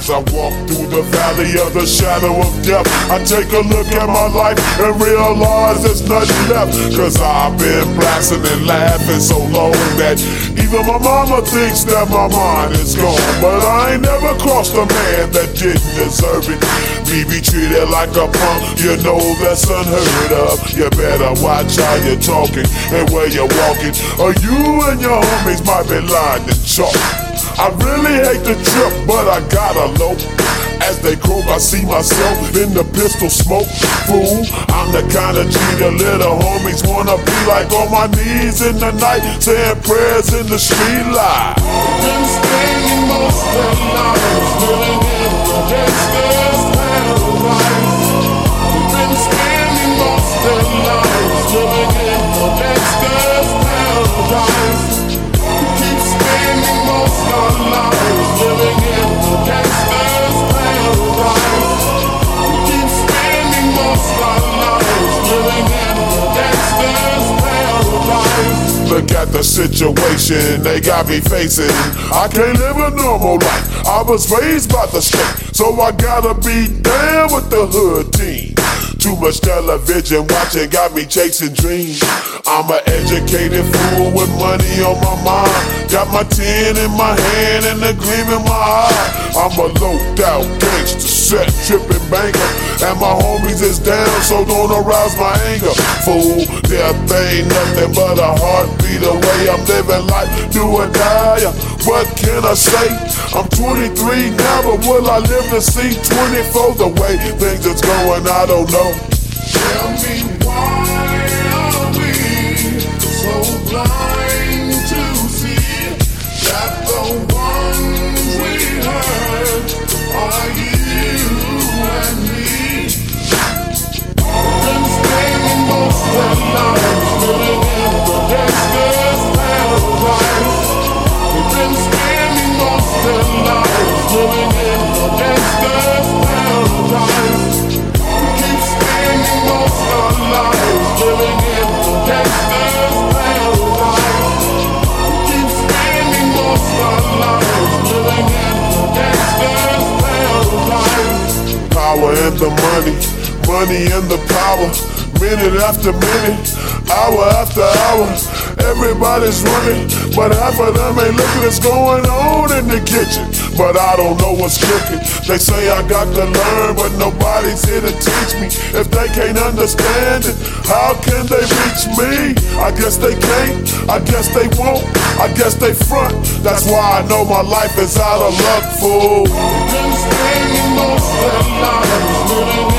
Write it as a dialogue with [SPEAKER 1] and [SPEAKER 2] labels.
[SPEAKER 1] As I walk through the valley of the shadow of death, I take a look at my life and realize there's nothing left. Cause I've been blasting and laughing so long that even my mama thinks that my mind is gone. But I ain't never crossed a man that didn't deserve it. Me be treated like a punk, you know that's unheard of. You better watch how you're talking and where you're walking, or you and your homies might be lined in chalk. I really hate the trip, but I gotta low. As they croak, I see myself in the pistol smoke. Fool, I'm the kind of G the little homies wanna be like, on my knees in the night, saying prayers in the street light.
[SPEAKER 2] Been spending most of their lives living in the gangster's paradise. Been spending most of their lives living in the gangster's paradise. Keep spending most of our lives living in the gangster's paradise. Keep spending most of our lives living in the gangster's paradise.
[SPEAKER 1] Look at the situation they got me facing. I can't live a normal life. I was raised by the state, so I gotta be down with the hood team. Too much television watching got me chasing dreams. I'm an educated fool with money on my mind. Got my 10 in my hand and a gleam in my eye. I'm a low-down gangster, set tripping banker, and my homies is down, so don't arouse my anger. Fool, death ain't nothing but a heartbeat away. I'm living life, do or die. What can I say? I'm 23 now, but will I live to see 24? The way things is going, I don't know.
[SPEAKER 2] Tell me, why are we so blind to see that the ones we hurt are you and me? Been spending most of their lives living in the gangster's paradise. We've been spending most of their lives living in the gangster's paradise. Keep spending most of our lives living in the gangster's paradise. Keep spending most of our lives living in the gangster's paradise.
[SPEAKER 1] Power and the money, money and the power. Minute after minute, hour after hour, everybody's running, but half of them ain't looking what's going on in the kitchen. But I don't know what's cooking. They say I got to learn, but nobody's here to teach me. If they can't understand it, how can they reach me? I guess they can't, I guess they won't, I guess they front. That's why I know my life is out of luck, fool.
[SPEAKER 2] Been spending most of their lives living